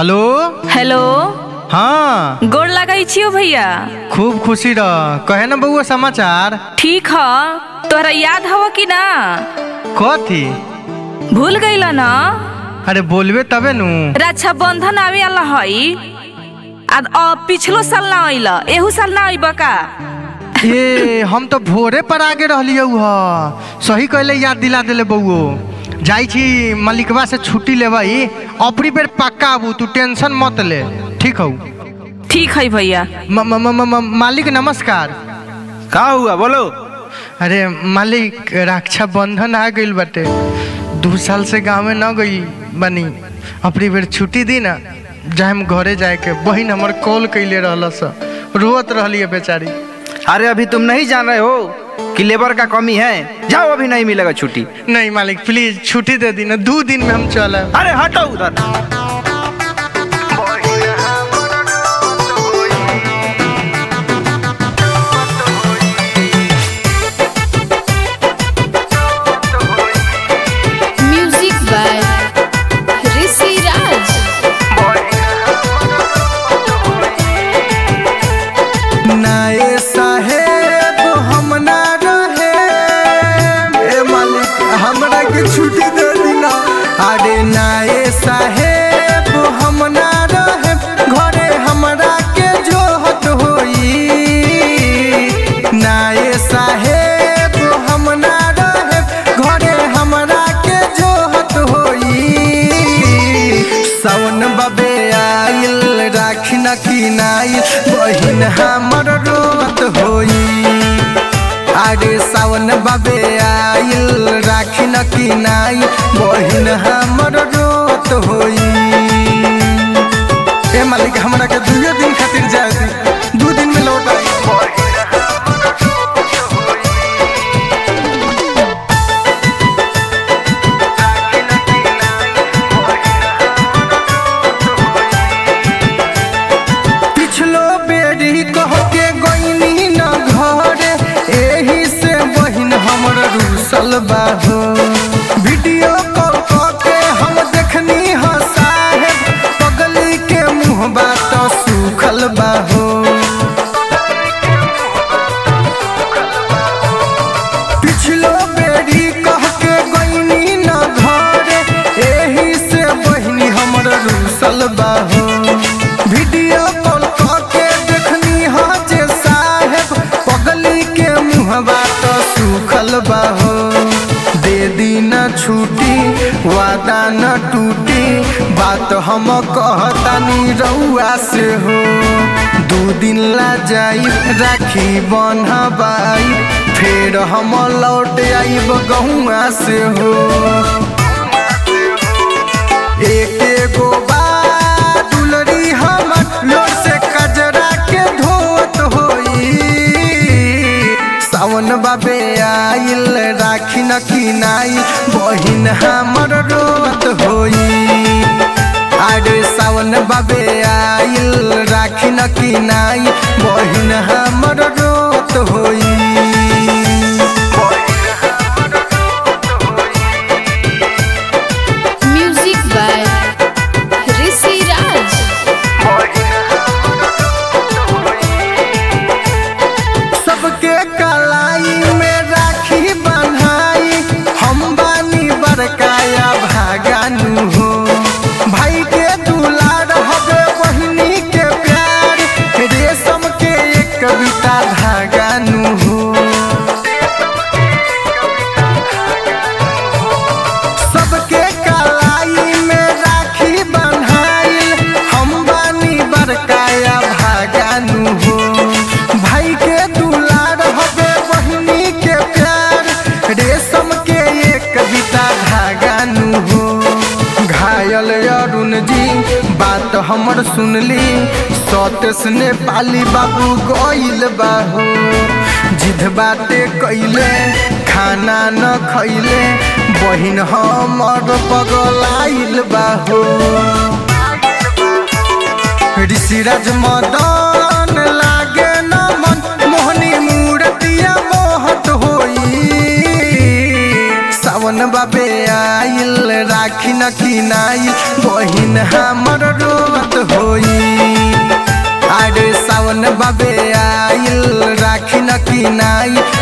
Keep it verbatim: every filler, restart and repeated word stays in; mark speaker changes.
Speaker 1: Hello
Speaker 2: hello.
Speaker 1: हाँ
Speaker 2: गोड़ लगाई छियो भैया।
Speaker 1: खूब खुशी रह। कहे ना बउआ समाचार।
Speaker 2: ठीक है, तोहरा याद हवा कि ना?
Speaker 1: कथी?
Speaker 2: भूल गईला ना?
Speaker 1: अरे बोलबे तबे नु।
Speaker 2: रक्षा बंधन आवे वाला हई। आज पिछलो साल ना आइला, एहू साल ना आइबा का?
Speaker 1: ये हम तो भोरे पर आगे रहलियो ह। सही कहले, याद दिला देले बउओ। जाई छी मालिकवा से छुट्टी लेबई, अपनी बेर पक्का आबू, तू टेंशन मत ले। ठीक हो?
Speaker 2: ठीक है भैया।
Speaker 1: म- म- म- म- मालिक नमस्कार।
Speaker 3: का हुआ बोलो?
Speaker 1: अरे मालिक, रक्षा बंधन आ गइल बाटे। दो साल से गाँव में न गई बनी, अपनी बेर छुट्टी दी ना, जाए हम घरे जाए के। बहन हमर कॉल कैले रहलस, रोत रहली है बेचारी।
Speaker 3: अरे अभी तुम नहीं जान रहे हो कि लेबर का कमी है? जाओ, अभी नहीं मिलेगा छुट्टी।
Speaker 1: नहीं मालिक, प्लीज छुट्टी दे दी ना, दो दिन में हम चले।
Speaker 3: अरे हटो उधर।
Speaker 4: Music by Rishi Raj.
Speaker 1: नाए साहेब हम ना रहे, ए मालिक हमरा के छुट्टी दे दी ना। अरे नाए साहेब हम ना रहे, घरे हमरा के जोहत होई। नाए साहेब हम ना रहे, घरे हमरा के जोहत होई। सावन बबे आइल, राखी न किनाइल, बहिन हमर रोत होई। अरे सावन बबे आइल, राखी न किनाइल, बहिन हमर रोत होई। ए मालिक, हमरा के दुए दिन खातिर जाए दी, दो दिन में लौट आई। पिछलो बेरी कह के गईनी न घरे, एही से बहिन हमर रूसल बाहो। वीडियो कॉल क के हम देखनी ह साहेब, पगली के मुँह बात सूखल बाहो। पिछलो बेरी कह के गईनी न घरे, एही से बहिनी हमर रूसल बाहो। वीडियो कॉल के देखनी हा जे साहेब, पगली के मुँहबा तो सूखल बाहो। दे दी न छुट्टी, वादा न टूटी, बात हम कहतानी रउआ से हो। दो दिन ला जाई, राखी बन्हबाई, फिर हम लौट आइब गहुआ से हो। एक एगो बात दुलरी हमर लोर से कजरा के धोत होई। सावन बाबे आइल, राखी न किनाई, बहिन हमर रोत होई। अरे सावन बाबे आइल, राखी न किनाई, बहिन हमर रोत होई।
Speaker 4: Music by Rishi Raj.
Speaker 1: सबके कलाई में राखी बन्हाई, हम बानी बरकाया भागानु हो। भाई के दुलार हवे, बहिनी के प्यार, रेशम के एक कविता धागानु हो। सबके कलाई में राखी बन्हाइल, हम बानी बरकाया भागानु हो। भाई के दुलार हवे, बहिनी के प्यार, रेशम के एक कविता धागानु हो। घायल अरुण जी बात हमर सुनली, सतेश नेपाली बाबू गइल बाहो। जिद बाटे कैले, खाना न खैले, बहिन हमर पगलाइल बाहो। ऋषिराज मदन लागे न मन, मोहनी मूर्तिया मोहत होई। सावन बाबे आइल, राखी न किनाई बहिन हमर रोवत होई। अरे सावन बाबे आइल राखी न किनाई